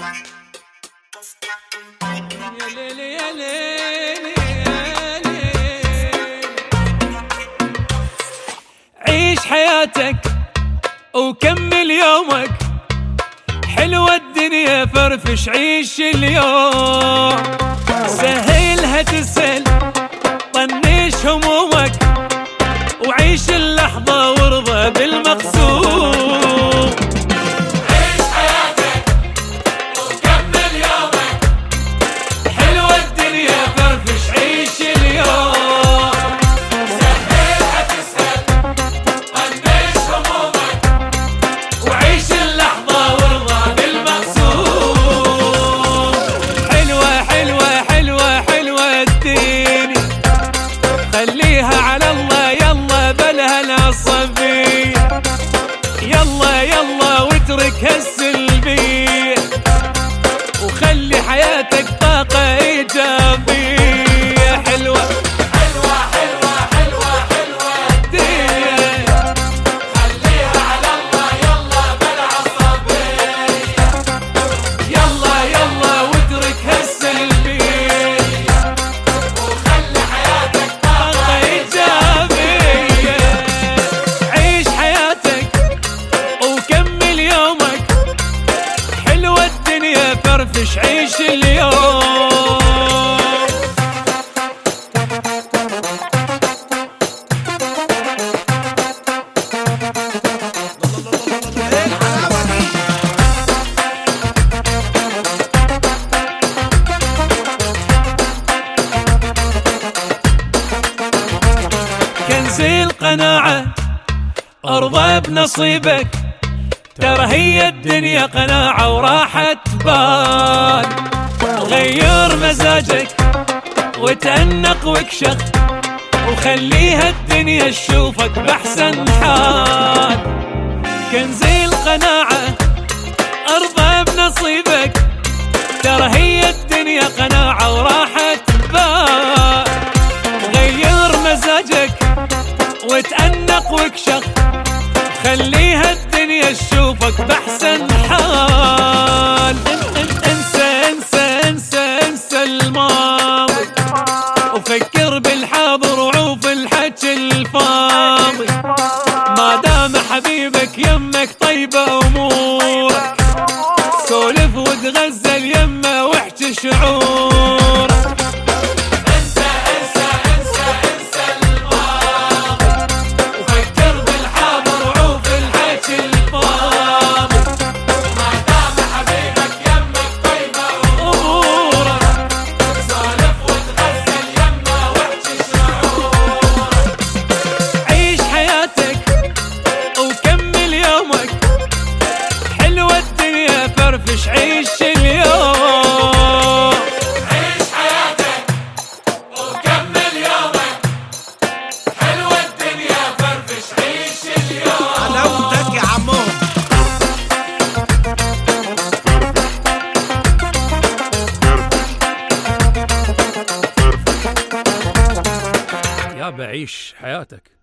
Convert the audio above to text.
يا ليل يا ليل يا ليل. عيش حياتك وكمل يومك، حلوة الدنيا فرفش عيش اليوم، سهلها تسهل طنش همومك، وعيش اللحظة وارضى بالمقسوم. عيش حياتك وكمل يومك، حلوة الدنيا فرفش عيش اليوم، سهلها تسهل طنش همومك، وعيش اللحظة وارضى بالمقسوم. حلوة حلوة حلوة حلوة الدنيا، خليها على الله يلا بلها العصبية، يلا يلا واترك هالسلبية، وخلي حياتك طاقة إيجابية. حلوة حلوة حلوة حلوة حلوة الدنيا، خليها على الله يلا بالعصبية، يلا يلا واترك هالسلبية، وخلي حياتك طاقة إيجابية. عيش حياتك وكمل يومك، حلوة الدنيا فرفش عيش اليوم. كنز القناعة ارضى بنصيبك، ترى هي الدنيا قناعة وراحة بال، غير مزاجك وتأنق واكشخ، وخليها الدنيا تشوفك بأحسن حال. كنز القناعة ارضى بنصيبك، ترى هي الدنيا قناعة وراحة بال، غير مزاجك وتأنق واكشخ، خليها الدنيا تشوفك بأحسن حال. انسى انسى انسى انسى الماضي، وفكر بالحاضر وعوف الحكي الفاضي، ما دام حبيبك يمك طيبة أمورك، سولف وتغزل يمه واحكي شعورك. انسى انسى انسى انسى الماضي، وفكر بالحاضر وعوف الحكي الفاضي، ما دام حبيبك يمك طيبة أمورك. سولف وتغزل يمه واحكي شعورك. عيش حياتك وكمل يومك، حلوة الدنيا فرفش عيش اليوم. عيش حياتك وكمل يومك، حلوة الدنيا فرفش عيش اليوم. حلاوتك يا عمو. يا بعيش حياتك.